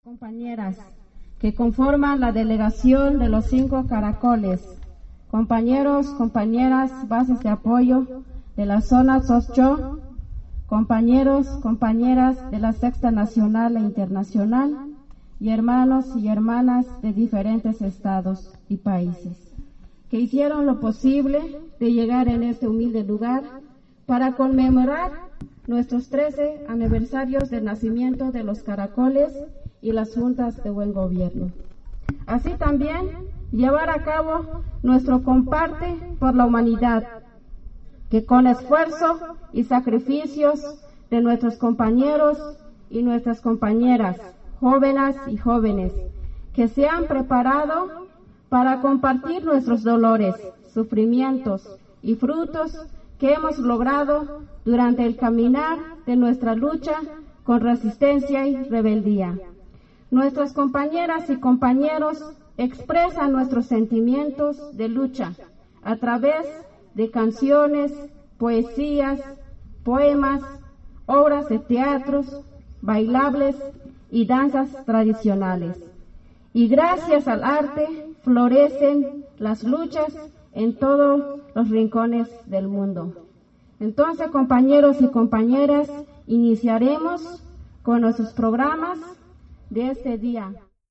Compañeras que conforman la delegación de los 5 caracoles, compañeros, compañeras, bases de apoyo de la zona Soscho, compañeros, compañeras de la Sexta Nacional e Internacional y hermanos y hermanas de diferentes estados y países, que hicieron lo posible de llegar en este humilde lugar para conmemorar nuestros 13 aniversarios del nacimiento de los caracoles y las juntas de buen gobierno. Así también llevar a cabo nuestro comparte por la humanidad, que con esfuerzo y sacrificios de nuestros compañeros y nuestras compañeras, jóvenes y jóvenes, que se han preparado para compartir nuestros dolores, sufrimientos y frutos que hemos logrado durante el caminar de nuestra lucha con resistencia y rebeldía. Nuestras compañeras y compañeros expresan nuestros sentimientos de lucha a través de canciones, poesías, poemas, obras de teatros, bailables y danzas tradicionales. Y gracias al arte florecen las luchas en todos los rincones del mundo. Entonces, compañeros y compañeras, iniciaremos con nuestros programas de este día.